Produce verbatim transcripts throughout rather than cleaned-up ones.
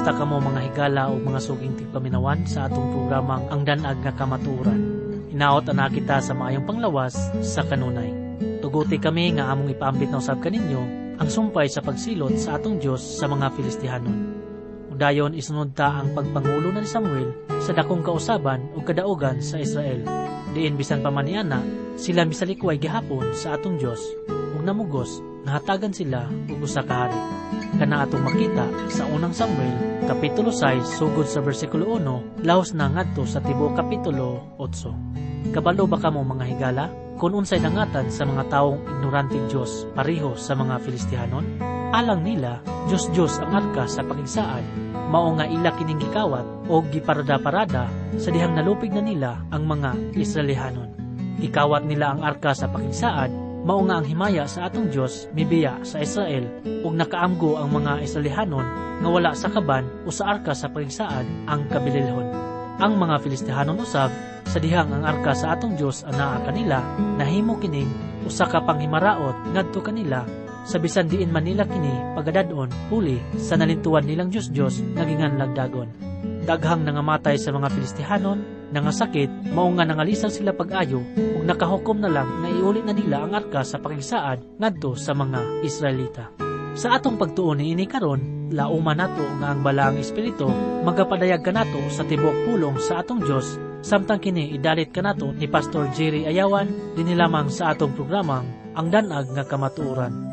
Kumusta ka mo mga higala o mga suging tigpaminawan sa atong programang Ang Danag nga Kamatuoran. Inaot ana kita sa maayong panglawas sa kanunay. Tuguti kami nga among ipaambit na usab kaninyo ang sumpay sa pagsilot sa atong Dios sa mga Filistihanon. Udayon isunod ta ang pagpangulo ni Samuel sa dakong kausaban o kadaugan sa Israel. Diin bisan pa man niana, sila misalikway gihapon sa atong Dios ug namugos nahatagan sila og usa ka hari. Kana atong makita sa unang Samuel kapitulo sais sugod sa bersikulo uno laos na ngadto sa tibuok kapitulo otso. Kabalo ba kamo mga higala kung unsay nangatan sa mga taong ignorante Dios pareho sa mga Filistihanon? Alang nila Dios-Dios ang arka sa pagigsaad, mao nga ila kining gikawat o giparada-parada sa dihang nalupig na nila ang mga Israelihanon. Gikawat nila ang arka sa pagigsaad, mao nga ang himaya sa atong Dios mibiya sa Israel ug nakaamgo ang mga Israelihanon nga wala sa kaban o sa arka sa pagigsaad ang kabililhon. Ang mga Filistihanon usab sa dihang ang arka sa atong Dios anaa kanila nahimo kining usa ka panghimaraot ngadto kanila sa bisan diin man nila kini pagadadon huli sa nalintuan nilang Dios-Dios nagingan lagdagon. Daghang nangamatay sa mga Filistihanon, nangasakit, mao nga nangalisang sila pag-ayo ug nakahukom na lang na iuli na nila ang arka sa pakigsaad ngadto sa mga Israelita. Sa atong pagtuon niini karon, lauma nato nga ang balaang espiritu magapadayag kanato sa tibuok pulong sa atong Dios, samtang kini idalit kanato ni Pastor Jerry Ayawan dinhi lamang sa atong programang Ang Danag nga Kamatuoran.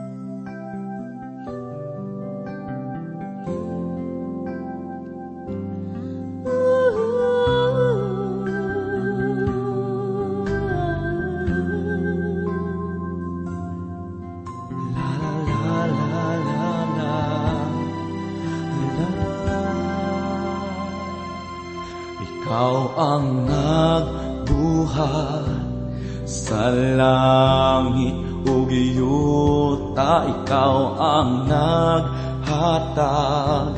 Ikaw ang nagbuhat sa langit ug iyuta, ikaw ang naghatag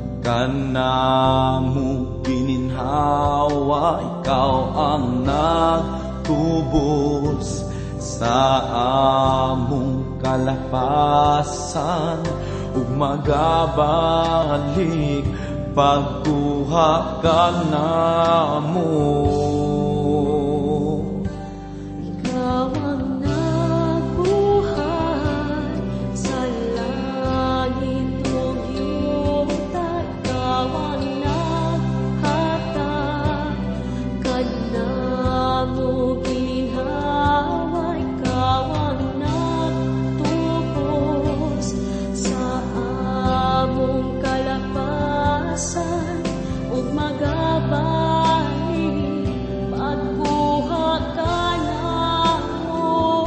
kanamo gininhawa, ikaw ang nagtubos sa among kalapasan ug magabalik pagkuha ka namo. Ikaw ang nabuhay sa langit ug yuta, ikaw ang naghatag kanamo ginhawa, ikaw ang nagtubos sa among kalapasan ug magabalik pagkuha ka namo.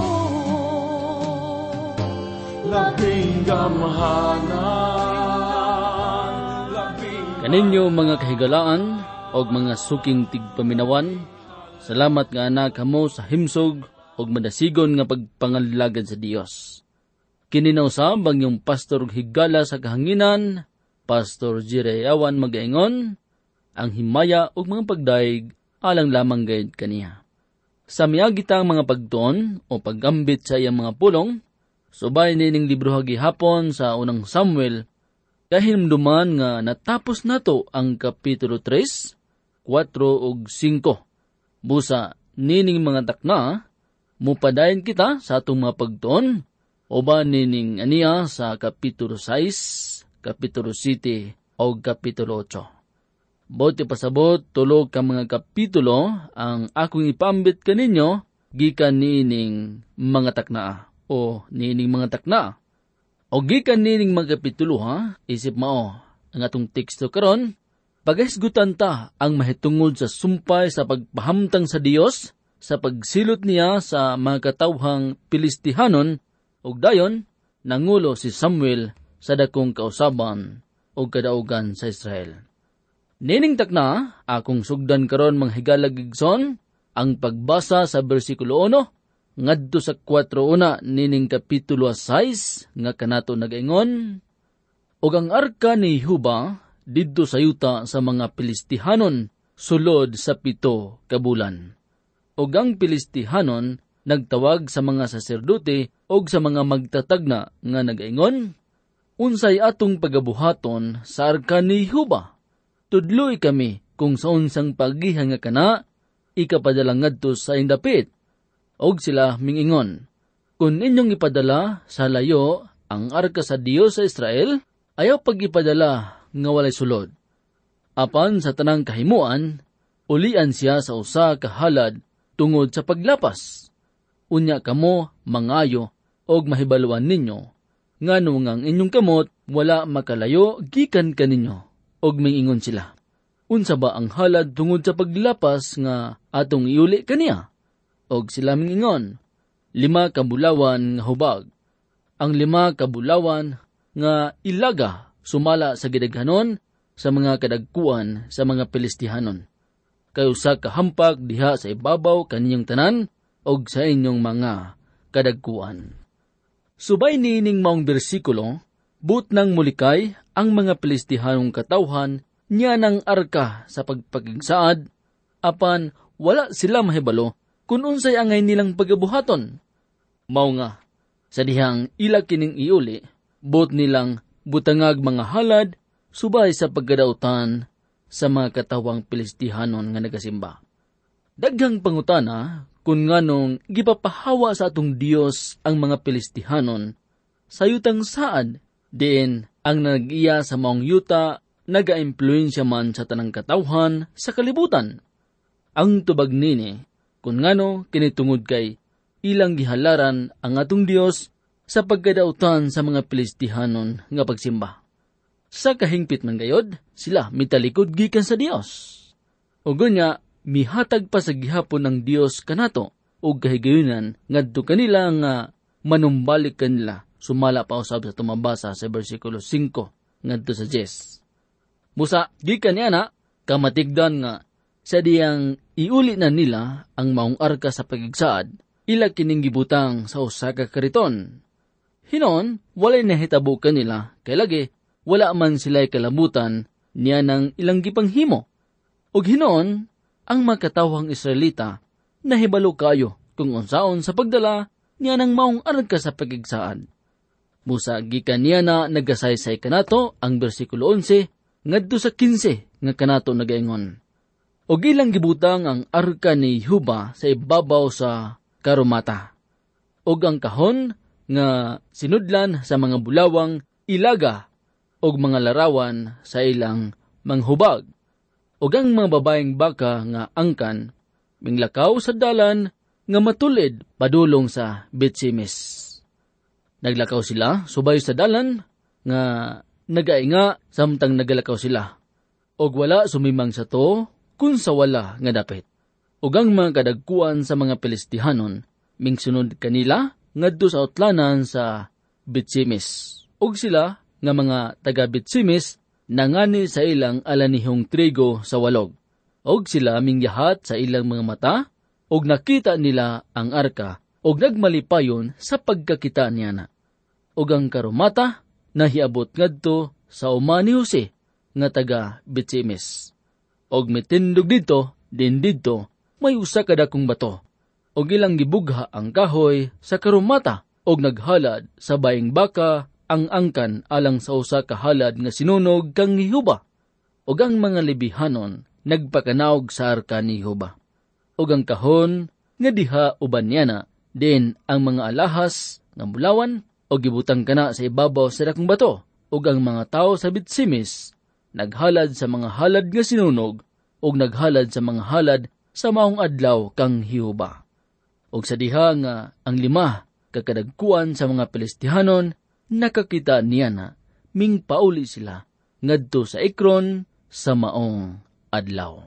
Labing gamhanan, labing Kaninyo mga kahigalaan og mga suking tigpaminawan, salamat nga anak kamo sa himsog og madasigon nga pagpangalagad sa Dios. Kini na usab ang iyong pastor ug higala sa kahanginan, Pastor Jerry Ayawan magaingon, ang himaya ug mga pagdaig alang lamang gayud kaniya. Sa miagi ta ang mga pagtuon o paggambit sa iyang mga pulong, subay nining libro gihapon sa unang Samuel, kahinumduman nga natapos nato ang kapitulo tres, kwatro ug singko. Busa nining mga takna, mupadayon kita sa atong mga pagtuon, o ba nining aniya sa kapitulo sais, kapitulo siyete o kapitulo otso. Bote pasabot tulog ka mga kapitulo ang akong ipambit kaninyo gikan niining mga takna o niining mga takna. O gikan niining mga kapitulo ha, isip mao ang atong teksto karon, pagahisgutan ta ang mahitungod sa sumpay sa pagpahamtang sa Dios sa pagsilot niya sa mga katawhang Filistihanon ug dayon nangulo si Samuel sa dakong kausaban ug kadaugan sa Israel. Nining takna, akong sugdan karon mga higalag igsoon, ang pagbasa sa bersikulo uno, ngadto sa kwatro una nining kapitulo sais, nga kanato nagaingon, ug ang arka ni Jehova didto sa yuta sa mga Filistihanon, sulod sa pito ka bulan. Ug ang Filistihanon nagtawag sa mga saserdote ug sa mga magtatagna nga nagaingon, unsay atong pagabuhaton sa arka ni Jehova. Tudloy kami kung sa unsang pagihan nga kana, ikapadala ngadto sa indapit. Og sila mingingon, kung inyong ipadala sa layo ang arka sa Dios sa Israel, ayaw pag-ipadala nga walay sulod. Apan sa tanang kahimuan, ulian siya sa usa ka halad tungod sa paglapas. Unya kamo mangayo og mahibaluan ninyo, nganong ang inyong kamot wala makalayo gikan kaninyo. Og mingingon sila, unsa ba ang halad tungod sa paglapas nga atong iuli kaniya? Og sila mingingon, lima kabulawan nga hubag. Ang lima kabulawan nga ilaga sumala sa gidaghanon sa mga kadagkuan sa mga Pilistihanon. Kayo sa kahampak diha sa ibabaw kaninyong tanan og sa inyong mga kadagkuan. Subay niining maong bersikulo, but nang mulikay ang mga Pilistihanong katawhan niya ng arka sa pagpagigsaad, apan wala sila mahibalo kung unsay angay nilang pagabuhaton. Mao nga, sa dihang ila kining iuli, but nilang butangag mga halad subay sa pagkadautan sa mga katawang Pilistihanon nga nagasimba. Daghang pangutana kung nganong gipapahawa sa atong Dios ang mga Pilistihanon sa yutang saad, diin ang nag-iya sa maong yuta naga-impluensya man sa tanang katawhan sa kalibutan. Ang tubag nini, kung ngano kinitungod kay ilang gihalaran ang atong Dios sa pagkadautan sa mga Pilistihanon nga pagsimba. Sa kahingpit man gayod, sila mitalikod gikan sa Dios. O gunya, mihatag pa sa gihapon ng Dios kanato o kahigayunan ngadto kanila nga manumbalik kanila. Sumala pa usab sa tumabasa sa versikulo five ngadto sa ten. Musa, gikan niya na, kamatigdan nga, sa diyang iuli na nila ang maong arka sa pagigsaad, ila kining gibutang sa usa ka kariton. Hinon, walay nahitabo kanila, kay lagi, wala man sila'y kalabutan niya ng ilang gipanghimo. Og hinon, ang makatawang Israelita, nahibalo kayo kung unsaon sa pagdala niya ng maong arka sa pagigsaad. Musa, gikan niya na nagasaysay kanato ang versikulo eleven, ngadto sa fifteen nga kanato nagaingon. Og ilang gibutang ang arka ni Jehova sa ibabaw sa karumata. Og ang kahon nga sinudlan sa mga bulawang ilaga og mga larawan sa ilang manghubag. Og ang mga babaeng baka nga angkan minglakaw sa dalan nga matulid padulong sa Betsemes. Naglakaw sila subay sa dalan nga nagainga samtang nagalakaw sila. Og wala sumimang sa to kun sa wala nga dapit. Og ang mga kadagkuan sa mga Pilistihanon mingsunod kanila ngadto sa utlanan sa Betsemes. Og sila nga mga taga Betsemes nangani sa ilang alanihong trigo sa walog. Og sila mingyahat sa ilang mga mata og nakita nila ang arka og nagmalipayon sa pagkakita niya na. Og ang karumata nahiabot ngadto sa uma ni Jose nga taga Betsemes. Og mitindog dito, din dito, may usa ka dakong bato. Og ilang gibugha ang kahoy sa karumata og naghalad sa baing baka ang angkan alang sa usa ka halad nga sinunog kang Jehova. Og ang mga Lebihanon nagpakanaog sa arka ni Jehova. Og ang kahon nga diha uban niya na, din ang mga alahas nga bulawan o gibutang kana sa ibabaw sa dakong bato. Og ang mga tao sa Betsemes naghalad sa mga halad nga sinunog og naghalad sa mga halad sa maong adlaw kang Jehova. Og sa diha nga ang lima kakadagkuan sa mga Pilistihanon nakakita niya na ming pauli sila ngadto sa Ekron sa maong adlaw.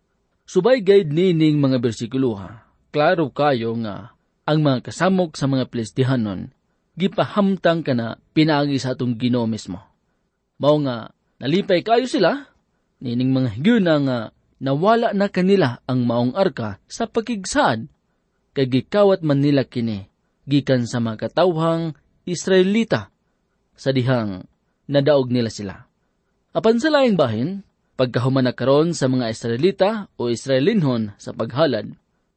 Subay gayud nining mga bersikuloha, klaro kayo nga ang mga kasamok sa mga Pilistihanon gipahamtang kana pinaagi sa atong Ginoo mismo. Mao nga nalipay kayo sila nining mga higyuna nga nawala na kanila ang maong arka sa pakigsaad kay gikawat man nila kini gikan sa mga katawhang Israelita sa dihang nadaog nila sila. Apan sa laing bahin, pagkahuman na karon sa mga Israelita o Israelinhon sa paghalad,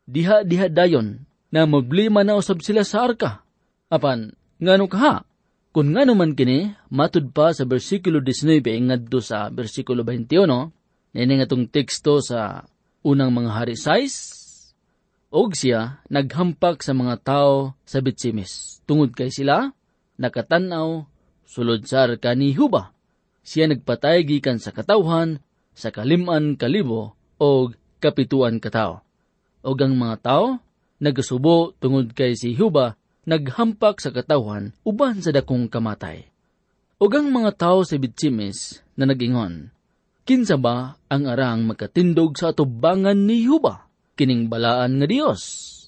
diha-diha dayon na problema na usab sila sa arka. Apan ngano kaha Kung nga naman kini, matud pa sa versikulo nineteen ngadto sa versikulo twenty-one, nini nga tong teksto sa unang mga hari sais, og siya naghampak sa mga tao sa Betsemes. Tungod kay sila, nakatanaw, sulod sa arka ni Huba. Siya nagpatay gikan sa katawhan, sa kaliman kalibo, og kapituan katao. Og ang mga tao, nagasubo tungod kay si Huba, naghampak sa katawhan, uban sa dakong kamatay. Og ang mga tao sa Betsemes na nagingon, kinsa ba ang arang makatindog sa atubangan ni Huba? Kining balaan nga Dios.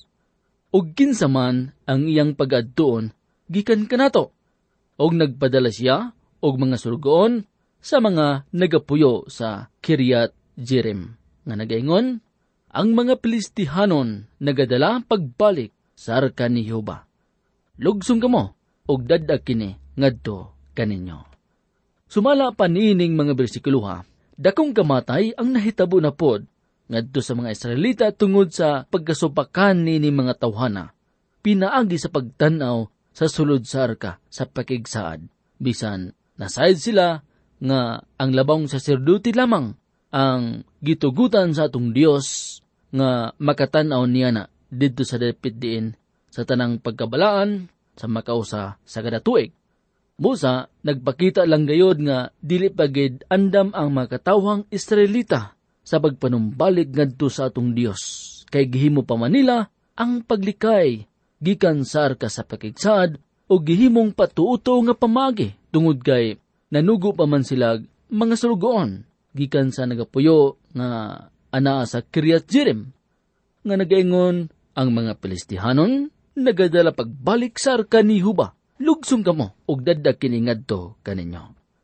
Og kinsa man ang iyang pag-adtuon gikan kanato. Og nagpadala siya og mga surugoon sa mga nagapuyo sa Kiryat Jearim. Nga nagaingon, ang mga Pilistihanon nagadala pagbalik sa arka ni Huba. Lugsong kamo og dadak kini ngadto kaninyo. Sumala pa niining mga bersikuloha, dakong kamatay ang nahitabo na pod ngadto sa mga Israelita tungod sa pagkasupakan nini mga tawhana, pinaagi sa pagtanaw sa sulod sa arka sa pakigsaad. Bisan nasayad sila nga ang labang saserdote lamang ang gitugutan sa atong Dios nga makatanaw niya na didto sa dapit diin sa tanang pagkabalaan sa makausa sa kada tuig. Busa, nagpakita lang gayod nga dili pagid andam ang makatawhang Israelita sa pagpanumbalik ngadto sa atong Dios. Kay gihimo pa Manila ang paglikay gikan sa arka sa pakigsaad o gihimong patuuto nga pamagi tungod kay nanugo pa man sila mga surugoon gikan sa nagapuyo nga anaa sa Kiryat Jearim nga nagaingon ang mga Pilistihanon nagadala pagbalik sa arka ni Huba. Lugsong kamo og daddak kini ngadto kaninyo.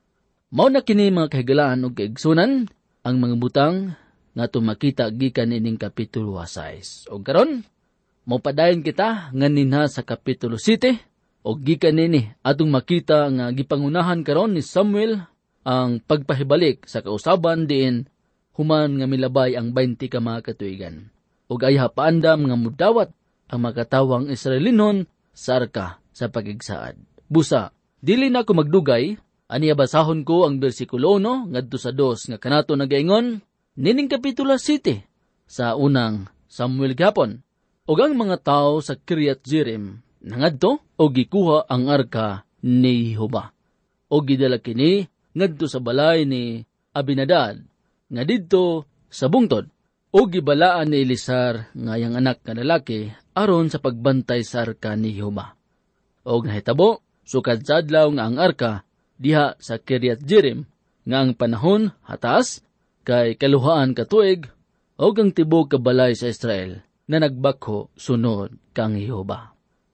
Mao na kini mga kahigalaan og kaigsunan ang mga butang nga tumakita gikan ining kapitulo sais. O karon, mopadayon kita nganinha sa kapitulo seven o gikan nini atong makita nga gipangunahan karon ni Samuel ang pagpahibalik sa kausaban diin human nga milabay ang twenty ka mga katuigan. O ayha paandam nga mudawat ang makatawang Israelinon sa arka sa pagigsaad. Busa, dili na ko magdugay, aniya basahon ko ang bersikulo one ngadto sa two nga kanato nagaingon nining kapitulo seven sa unang Samuel gapon. Og ang mga tao sa Kiryat Jearim nangadto og gikuha ang arka ni Huba. Og gidala kini ngadto sa balay ni Abinadab nga didto sa bungtod. Og gibalaan ni Elisar nga yang anak nga lalaki aron sa pagbantay sa arka ni Huba. Og nahitabo sukad sa adlaw nga ang arka diha sa Kiryat Jearim nga ang panahon hatas kay kaluhaan ka tuig o ang tibok kabalay sa Israel na nagbakho sunod kang Jehova.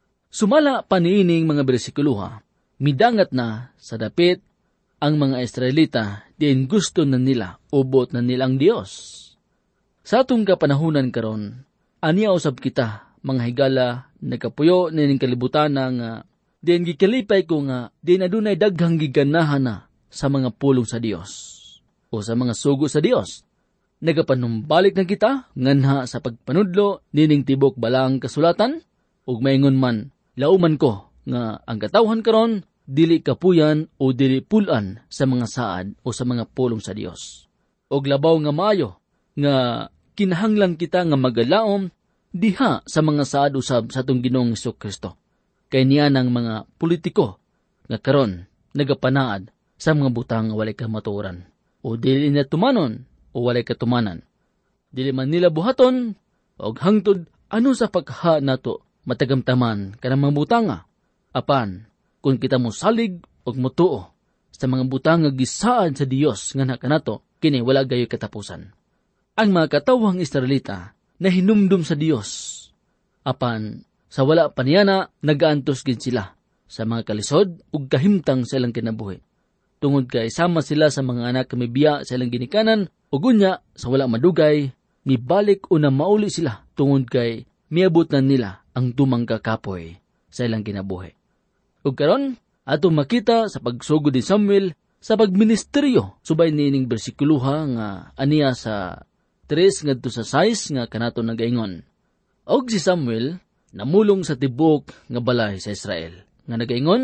Sumala paniining mga bersikuluha, midangat na sa dapit ang mga Israelita diin gusto na nila ubot na nilang Dios. Sa atong kapanahunan karon, aniya usab kita mga higala nagkapuyo nining kalibutan nga diin gikalipay ko nga diin adunay daghang giganahan na sa mga pulong sa Dios o sa mga sugo sa Dios. Nagapanumbalik na kita nganha sa pagpanudlo nining tibok balang kasulatan ug maingon man lauman ko nga ang katawhan karon dili kapuyan o dili pulan sa mga saad o sa mga pulong sa Dios. Og labaw nga maayo nga kinahanglan kita nga magalaom diha sa mga saad usab sa atong Ginoong Hesukristo. Kay niya ng mga politiko nga karon nagapanaad sa mga butang nga walay kamatuoran o dili na tumanon o walay katumanan. Dili man nila buhaton og hangtod ano sa pagha nato matagamtaman kanang mga butanga. Apan kung kita mo salig og motuo sa mga butang nga gisaad sa Dios nga nakanato kini wala gayoy katapusan. Ang mga katawhang Israelita na hinumdum sa Dios apan sa wala pa niya na nagaantos gid sila sa mga kalisod ug kahimtang sa ilang kinabuhi. Tungod kay sama sila sa mga anak nga biya sa ilang ginikanan ug unya sa wala madugay mibalik o na mauli sila tungod kay miabot na nila ang tumang kakapoy sa ilang kinabuhi. Ug karon atong makita sa pagsugod ni Samuel sa pagministeryo subay nining bersikuluha nga aniya sa three ngadto sa six nga kanato nagaingon. Og si Samuel namulong sa tibok nga balay sa Israel nga nagaingon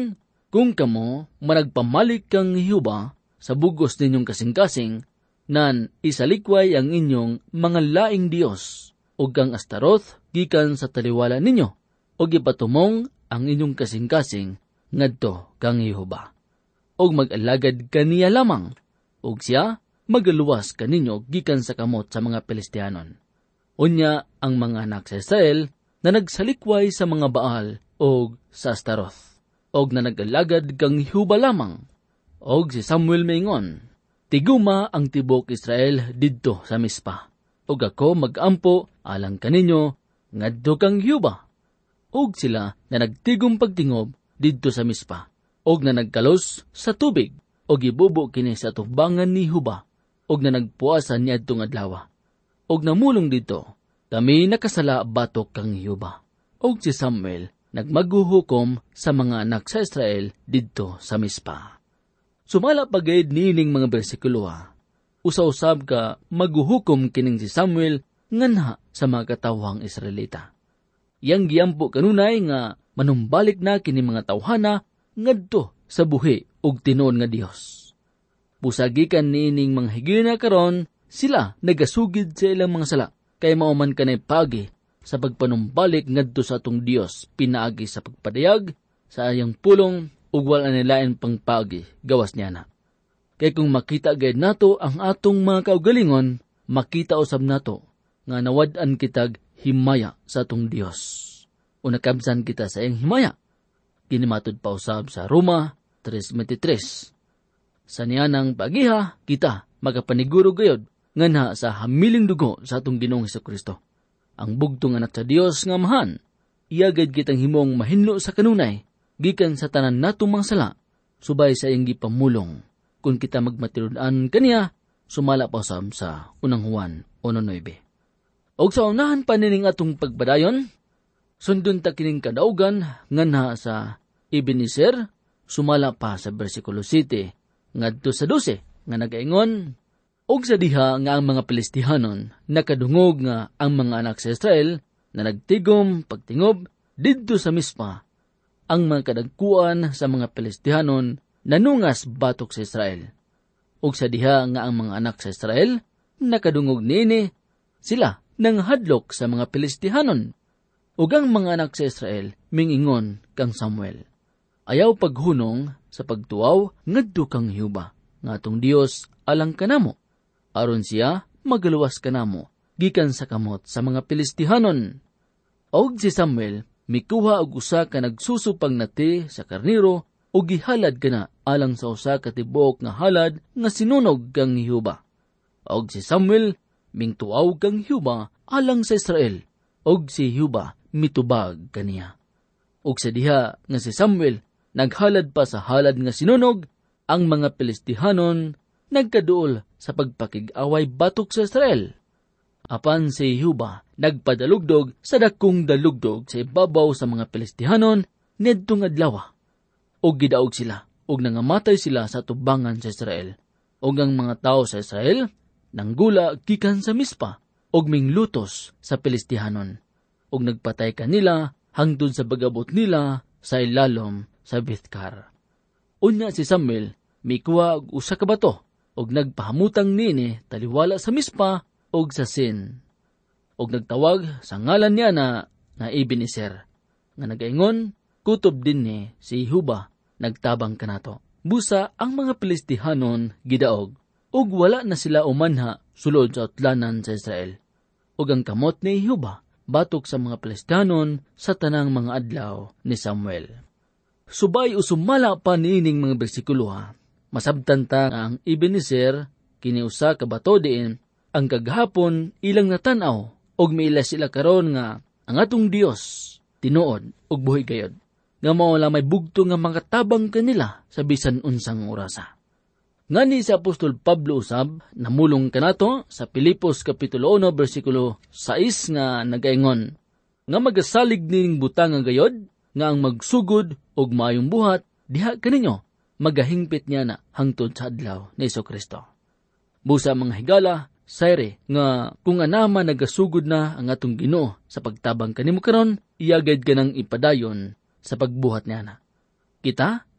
Kung kamo managpamalik kang Jehova sa bugos ninyong kasing-kasing, nan isalikway ang inyong mga laing Dios, o kang Astaroth gikan sa taliwala ninyo, o ipatumong ang inyong kasing-kasing ngadto kang Jehova. Og mag-alagad kaniya lamang, og siya magaluwas kaninyo gikan sa kamot sa mga Pilistianon. Unya ang mga anak sa Israel na nagsalikway sa mga Baal og sa Astaroth, og na nag-alagad kang Jehova lamang. Og si Samuel maingon, tiguma ang tibok Israel didto sa Mispa, og ako mag-ampo alang kaninyo ngadto kang Jehova. Og sila na nagtigom pagtingob didto sa Mispa, og na nagkalos sa tubig, og ibubo kini sa tubangan ni Jehova, og na nagpuasan niya itong adlaw. Og namulong dito, kami nakasala batok kang Jehova. Og si Samuel nagmaguhukom sa mga anak sa Israel didto sa Mispa. Sumala pagayad niining mga bersikulo, usa-usab ka maguhukom kining si Samuel nganha sa mga katawhang Israelita. Yang giampo kanunay nga manumbalik na kini mga tawhana ngadto sa buhi ug tinuod nga Dios. Pusagikan niining mga higina karon, sila nagasugid sa ilang mga sala, kay mauman kanay pagi sa pagpanumbalik ngadto sa atong Dios, pinaagi sa pagpadayag sa ayang pulong ug wala nilain pang pagi gawas niya na. Kay kung makita gayud nato ang atong mga kaugalingon, makita usab nato nga nawad-an kitag himaya sa atong Dios. Unakabsan kita sa iyang himaya. Kinimatod pa usab sa Roma three twenty-three. Sa niyanang pagiha, kita magapaniguro gayud nganha sa hamiling dugo sa atong Ginoong Hesukristo. Ang bugtong anak sa Dios nga amahan, iyagad kitang himong mahinlo sa kanunay, gikan sa tanan natong mga sala, subay sa iyang gipamulong. Kung kita magmatirudan kaniya, sumala pa usab sa unang Juan one nine. Og sa unahan pa nining atong pagbadayon, sundon ta kining kadaugan nganha sa Ebenezer, sumala pa sa bersikulo seven ngadto sa twelve nga nagaingon, og sa diha nga ang mga Pilistihanon nakadungog nga ang mga anak sa Israel na nagtigom pagtingob didto sa Mispa, ang mga kadagkuan sa mga Pilistihanon nanungas batok sa Israel. Og sa diha nga ang mga anak sa Israel nakadungog niini, sila nang hadlok sa mga Pilistihanon. Ug ang mga anak sa Israel mingingon kang Samuel, ayaw paghunong sa pagtuaw ngadto kang Jehova, nga atong Dios alang kanamo, aron siya magaluwas kanamo gikan sa kamot sa mga Pilistihanon. Og si Samuel mikuha og usa ka nagsusupang nati sa karniro ug gihalad kana alang sa usa ka tibok nga halad nga sinunog kang Jehova. Og si Samuel mingtuaw kang Jehova alang sa Israel, og si Jehova mitubag kaniya. Og sa diha nga si Samuel naghalad pa sa halad nga sinunog, ang mga Pilistihanon nagkaduol sa pagpakig-away batok sa Israel. Apan si Jehova nagpadalugdog sa dakong dalugdog sa ibabaw sa mga Pilistihanon nidtong adlaw. Og gidaog sila, og nangamatay sila sa tubangan sa Israel. Og ang mga tao sa Israel nanggula gikan sa Mispa, og minglutos sa Pilistihanon. Og nagpatay kanila hangtod sa bagabot nila sa ilalom sa Bithkar. Unya si Samuel mikuha og usa ka bato, og nagpahamutang niini taliwala sa Mispa og sa Sin. Og nagtawag sa ngalan niya na, na Ebenezer, nga nagaingon, kutob din ni si Jehova, nagtabang kanato. Busa ang mga Pilistihanon gidaog, og wala na sila umanha sulod sa utlanan sa Israel. Og ang kamot ni Jehova batok sa mga Pilistihanon sa tanang mga adlaw ni Samuel. Subay usumala pa niining mga bersikulo, masabtan ta ang Ebenezer kiniusa ka bato diin, ang kaghapon ilang natanaw og miila sila karon nga ang atong Dios tinuod og buhi gayod, nga mao la may bugto nga makatabang kanila sa bisan unsang orasa. Ngani si Apostol Pablo usab namulong kanato sa Pilipos kapitulo one bersikulo six nga nagaingon, nga magasalig nining butang nga gayod, nga ang magsugod og maayong buhat diha kaninyo magahingpit niya na hangtod sa adlaw ni Jesucristo. Busa mga higala, sayre nga kung anama nagasugod na ang atong Ginoo sa pagtabang kanimo karon, iyagad ka nang ipadayon sa pagbuhat niya na. Kita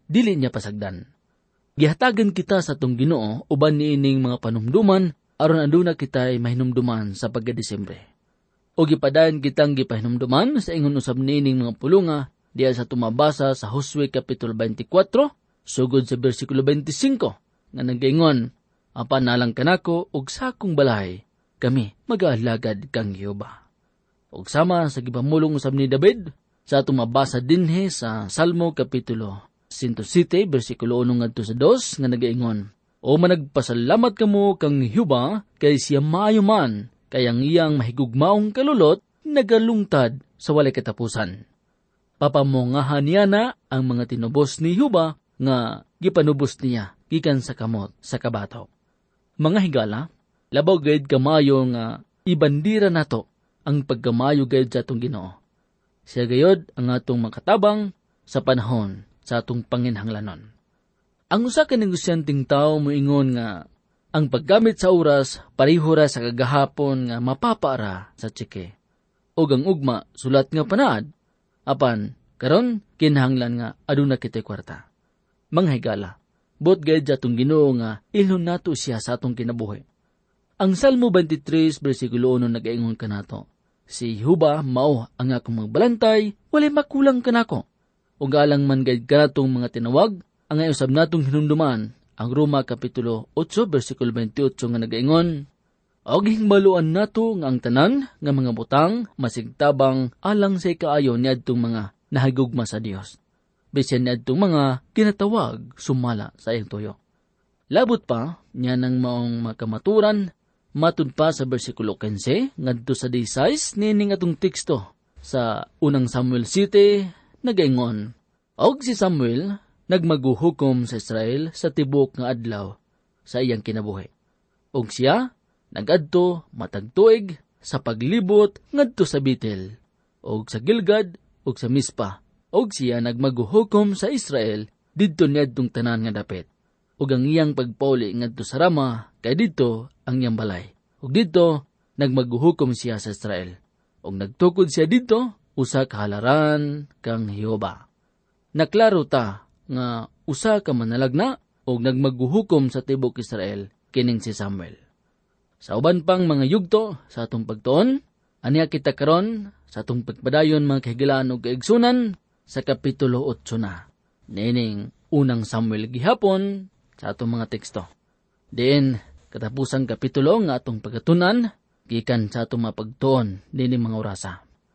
dili niya pasagdan. Gihatagan kita sa atong Ginoo uban niining mga panumduman aron aduna kita ay mahinumduman sa pagka-Disyembre. O gipadayon kitang gipahinumduman sa ingon usab niining mga pulunga diya sa tumabasa sa Josue Kapitulo twenty-four, sugod sa bersikulo twenty-five, nga nagaingon, apan nalang kanako og sakong balay, kami mag-aalagad kang Jehova. Og sama sa gipamulong usab ni David, sa tumabasa dinhi sa Salmo Kapitulo one oh seven, bersikulo one ngadto sa two, nga nagaingon, o managpasalamat kamo kang Jehova, kay siya maayo man, kay ang iyang mahigugmaong kalulot, nagalungtad sa walay katapusan. Papamongahan niya na ang mga tinubos ni Jehova, nga gipanubos niya, gikan sa kamot sa kabato. Mga higala, labaw gayud kamayo nga ibandira nato ang pagkamayo gayud sa atong Ginoo. Siya gayud ang atong makatabang sa panahon sa atong panginhanglanon. Ang usa ka negosyanteng tawo moingon nga ang paggamit sa oras pareho ra sa kagahapon nga mapapara sa tsike. Og ang ugma sulat nga panaad, apan karon kinahanglan nga aduna kitay kwarta. Mga higala, bot gayud sa atong Ginoo nga ilhon nato siya sa atong kinabuhi. Ang Salmo twenty-three, bersikulo one nagaingon kanato, si Jehova mao ang akong magbalantay, walay makulang kanako. Ug alang man gayud kanatong mga tinawag, ang usab natong hinumduman ang Roma Kapitulo eight, bersikulo twenty-eight nga nagaingon, og hingmaluan nato nga ang tanan nga mga butang masigtabang alang sa kaayo niadtong mga nahigugma sa Dios. Bisan niadtong mga kinatawag sumala sa iyang tuyo. Labot pa niya nang maong makamaturan, matud pa sa bersikulo fifteen ngadto sa sixteen nining atong teksto sa unang Samuel seven nagaingon, og si Samuel nagmaguhukom sa Israel sa tibok nga adlaw sa iyang kinabuhi. Og siya nagadto matag tuig sa paglibot ngadto sa Betel, og sa Gilgad, og sa Mispa. Og siya nagmaguhukom sa Israel didto niadtong tanan nga dapit. Og ang iyang pagpauli ngadto sa Rama kay didto ang iyang balay. Og didto nagmaguhukom siya sa Israel. Og nagtukod siya didto usa ka halaran kang Jehova. Naklaro ta nga usa ka manalagna og nagmaguhukom sa tibok Israel kining si Samuel. Sa uban pang mga yugto sa atong pagtuon, aniya kita karon sa atong pagpadayon mga kahigalaan ug kaigsunan sa Kapitulo eight na. Nining unang Samuel gihapon sa atong mga teksto. Diin katapusang kapitulo nga atong pagatunan gikan sa atong mapagtuon nining mga orasa.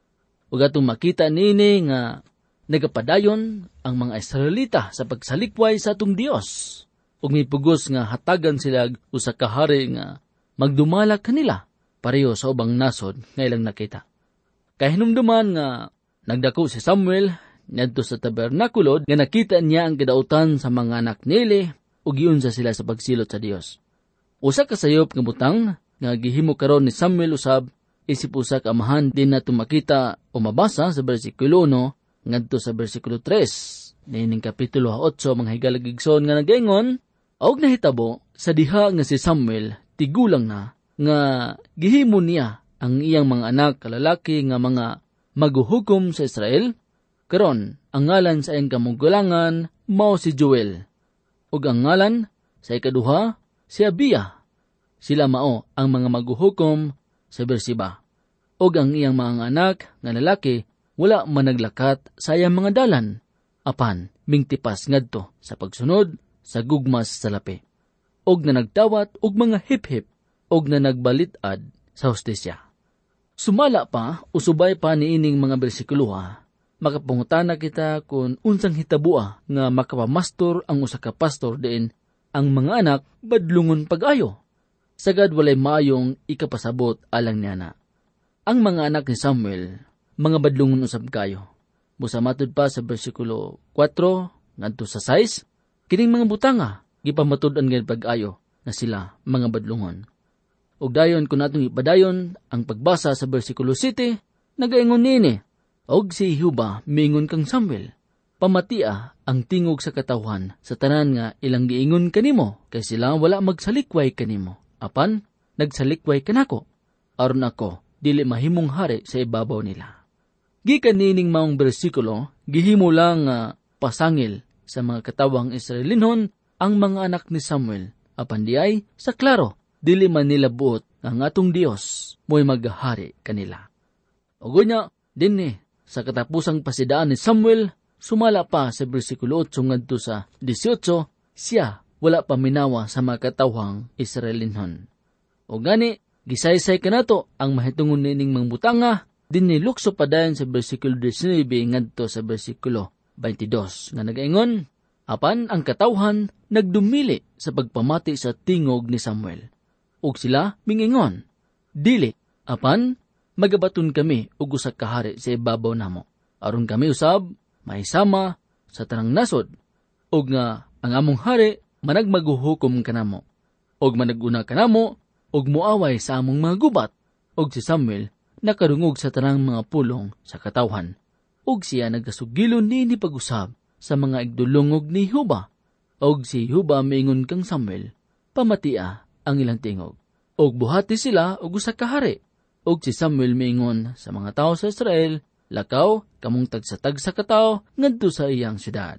Ug atong makita nini nga nagapadayon ang mga Israelita sa pagsalikway sa atong Dios. Ug mipugos nga hatagan sila usa ka hari nga magdumala kanila pareho sa ubang nasod nga ilang nakita. Kay hinumduman nga nagdako si Samuel ngadto sa tabernakulo nga nakita niya ang kidautan sa mga anak nili ug giunsa sila sa pagsilot sa Dios. Usa ka sayop nga butang nga gihimo karon ni Samuel usab isip usa ka amahan din nato makita o mabasa sa bersikulo one ngadto sa bersikulo three nining kapitulo eight mga higalagigson nga nagaingon, og nahitabo sa diha nga si Samuel tigulang na nga gihimo niya ang iyang mga anak kalalaki nga mga maguhukom sa Israel. Karon ang ngalan sa iyang kamugulangan mao si Joel, ug ang ngalan sa ikaduha si Abia. Sila mao ang mga maguhukom sa Beersheba, ug ang iyang mga anak nga lalaki wala man naglakat sa iyang mga dalan, apan mingtipas ngadto sa pagsunod sa gugmas sa lapi, og na nagdawat og mga hip-hip, og na nagbalit-ad sa hustisya. Sumala pa, usubay pa niining mga bersikuloha, makapangutana kita kung unsang hitabua nga makapamastor ang usa ka pastor diin ang mga anak badlungon pag-ayo. Sagad walay maayong ikapasabot alang niana. Ang mga anak ni Samuel, mga badlungon usab kayo. Busa matud pa sa bersikulo four ngadto sa six, kining mga butanga gipamatud-an gayud pag-ayo na sila mga badlungon. Ug dayon kun atong ipadayon ang pagbasa sa bersikulo seven, nagaingon nini, og si Jehova miingon kang Samuel, pamatia ang tingog sa katawhan sa tanan nga ilang giingon kanimo, kay sila wala magsalikway kanimo. Apan nagsalikway kanako, aron ako dili mahimong hari sa ibabaw nila. Gikan nining maong bersikulo, gihimo lang nga uh, pasangil sa mga katawang Israelinhon ang mga anak ni Samuel. Apan di ay, sa klaro, dili man nila buot ang atong Dios mo'y maghahari kanila. O gunya, dinhi, sa katapusang pasidaan ni Samuel, sumala pa sa bersikulo eight ngadto sa eighteen, siya wala pa minawa sa mga katawang Israelinhon. O gani, gisaysay kanato ang mahitungon nining mangbutanga, dinhi lukso pa dayon sa bersikulo nineteen ngadto sa bersikulo twenty-two nga nagaingon, apan ang katawhan nagdumili sa pagpamati sa tingog ni Samuel. Ug sila mingingon, dili, apan magabaton kami ug usa ka hari sa ibabaw namo. Aron kami usab mahisama sa tanang nasod, ug nga ang among hari managmaguhukom kanamo, ug managuna kanamo ug muaway sa among mga gubat. Ug si Samuel nakarungog sa tanang mga pulong sa katawhan, ug siya nagasugilon ni pag-usab sa mga igdulongog ni Huba. Og si Huba miingon kang Samuel, pamatia ang ilang tingog. Og buhati sila og usa ka hari. Og si Samuel miingon sa mga tawo sa Israel, lakaw kamong tagsatag sa katawo ngadto sa iyang syudad.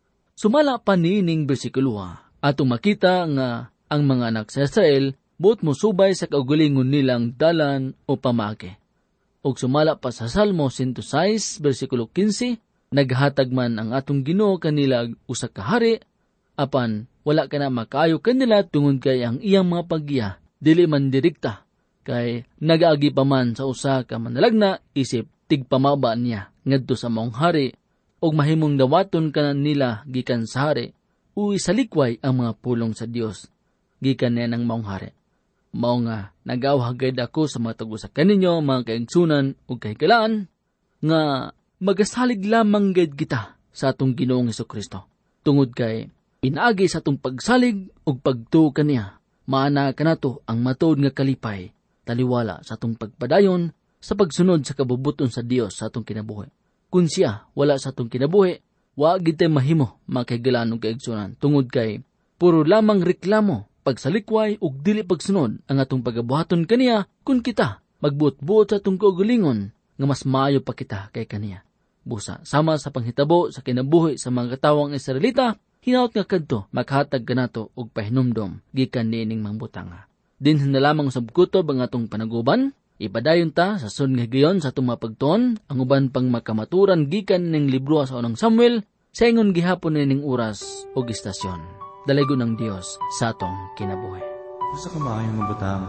Sumala pa nining bersikulo atong makita nga ang mga anak sa Israel buot mo subay sa kaugalingon nilang dalan o pamagi. Og sumala pa sa Salmo one oh six bersikulo fifteen, naghatag man ang atong Ginoo kanila usa ka hari, apan wala ka na makaayo kanila tungod kay ang iyang mga paggiya dili man direkta, kay nagaagi pa man sa usa ka manalagna isip tigpamaba niya ngadto sa maong hari, og mahimong dawaton ka nila gikan sa hari, o isalikway ang mga pulong sa Dios gikan niya ng maong hari. Mao nga nagawhagad ako sa mga tagusa kaninyo, mga kaigsunan ug kahigalaan, nga magasalig lamang gayud kita sa atong Ginoong Hesukristo. Tungod kay pinaagi sa atong pagsalig ug pagtuo kaniya, maana kanato ang matuod nga kalipay, taliwala sa atong pagpadayon sa pagsunod sa kabubuton sa Dios sa atong kinabuhi. Kung siya wala sa atong kinabuhi, wa gid tay mahimo mga kahigalaan ug kaigsunan, tungod kay puro lamang reklamo, pagsalikway ug dili pagsunod ang atong pagabuhaton kaniya, kun kita magbuot-buot sa atong kaugalingon nga mas maayo pa kita kay kaniya. Busa sama sa panghitabo sa kinabuhi sa mga katawang Israelita, hinaut nga kadto maghatag kanato og pahinumdom gikan niining mangbutanga. Dinhi na lamang usab kutob ang atong panaguban, ipadayon ta sa sun nga higayon sa atong mapagtuon ang uban pang makamaturan gikan ning libro sa unang Samuel sa ingon gihapon nining oras ug istasyon. Dalago ng Dios sa atong kinabuhi. Usa ka maayong mabutang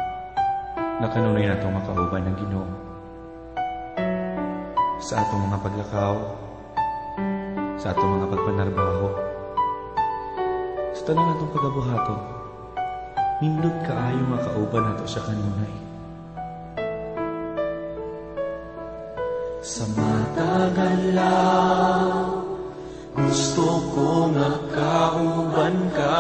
na kanunay natong makauban ng Ginoo sa atong mga paglakaw, sa atong mga pagpanarbaho, sa tanang atong pagabuhaton. Nindot kaayo nga kauban nato sa kanunay. Sa matagalaw, gusto ko nga kauban ka.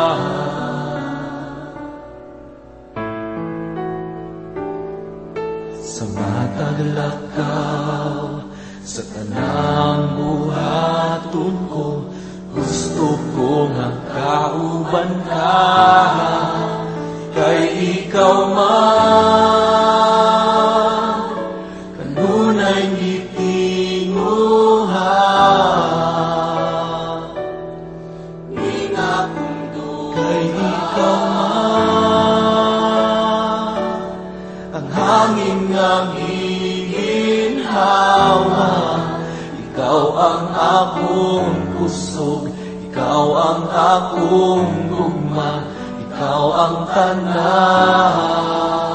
Sa mataglakaw, sa tanang buhaton ko, gusto ko nga kauban ka. Kay ikaw man, kanunay gitinguhan. Kay ikaw man, ang hangin nga giginhawa. Ikaw ang akong kusog, ikaw ang akong gugma, ikaw ang tanan.